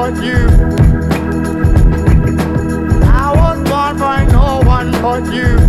but you. I was born by no one but you.